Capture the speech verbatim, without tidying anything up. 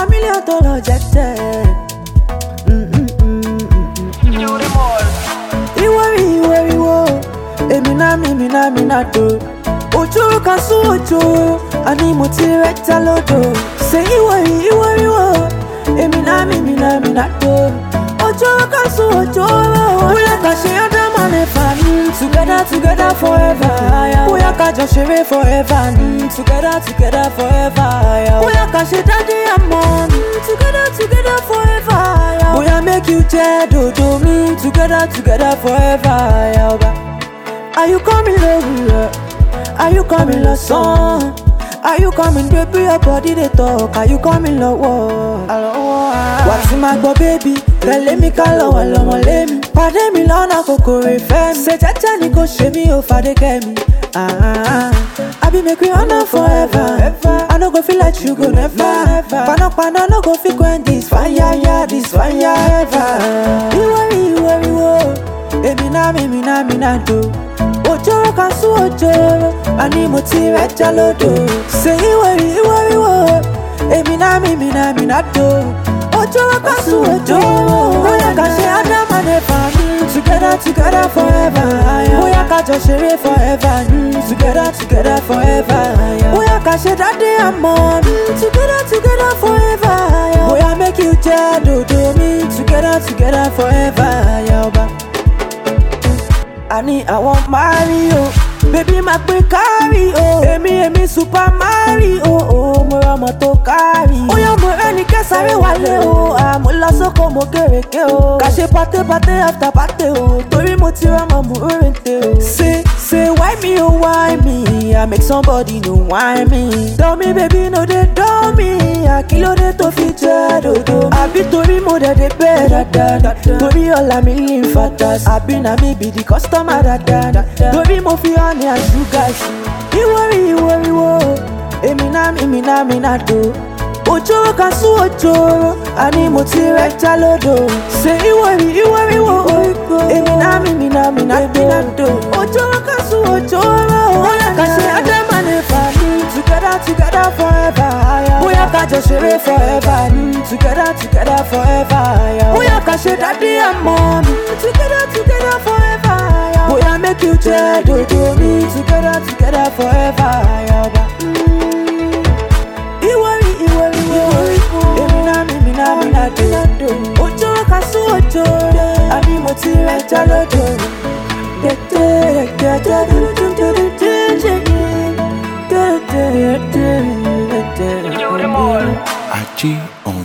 one million dollar jet. Iwari, iwari, wo. Emina, mina, mina, do. Ojo kasu ojo, ani motivate lodo. Say iwari, iwari, wo. Emina, mina, mina, do. Ojo kasu ojo, we like a share the money fan. Together, together forever. We like a just share forever. Together, together forever. We like a share daddy and mom. Together, together forever. We like make you jealous, do do me. Together, together forever. Are you coming over? Are you coming love song? Are you coming baby? Your body they talk. Are you coming love war? What's in my go baby? Tell me call one love let me. Pardon me lona koko refem. Say chacha ni ko show me over the game. Ah, I be make we honor forever. I no go feel like you go never. Pano pano no go feel when this fire yeah this fire ever. You worry you worry wo. Emi na mi mi na mi na do. Ojo kasu ojo, ani motivate lodo. Say iwari iwari wo, emi na mi mi na mi na do. Ojo kasu ojo, oya ka share adam and ever. Together together forever. Oya ka just share forever. Together together forever. Oya ka share daddy and mom. Together together forever. Oya make you jealous, do do me. Together together forever. I need, I want Mario, baby my quick carry oh. Emi emi Super Mario oh, mo moto carry. Oh ya mo eni kesare wale oh, ah mo la soko mo kereke oh. Kashe pate pate after pate oh, tori mo ti ra mo mo orente oh. Say say why me oh why me? I make somebody know why me. Tell me baby no they do me, I kilo de to fit do do. I be tori mo de de better than tori all I million fatas. I be na me be the customer. Baby mo fi honey and sugar. You worry, you worry, wo. Emi na mi, mi na mi na do. Ojo kasu ojo, ani motivate lodo. Say you worry, you worry, wo. Emi na mi, mi na mi na do. Ojo kasu ojo, oya ka share adam and ever. Together, together forever. Oya ka just share forever. Together, together forever. Oya ka share daddy and mom. Together, together forever. Boy, I make you jealous, do do me. Together, together forever. You worry, you worry, you worry. Emi na mi, mi na mi na do. Ojo kasu ojo, ani motivate lodo. Achi on